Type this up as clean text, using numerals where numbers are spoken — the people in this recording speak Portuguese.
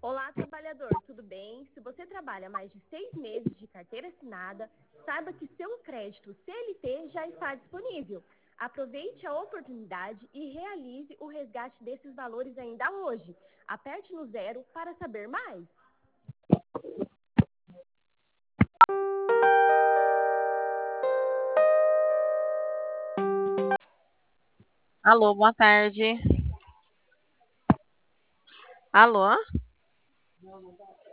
Olá, trabalhador, tudo bem? Se você trabalha mais de 6 meses de carteira assinada, saiba que seu crédito CLT já está disponível. Aproveite a oportunidade e realize o resgate desses valores ainda hoje. Aperte no zero para saber mais. Alô, boa tarde. Alô?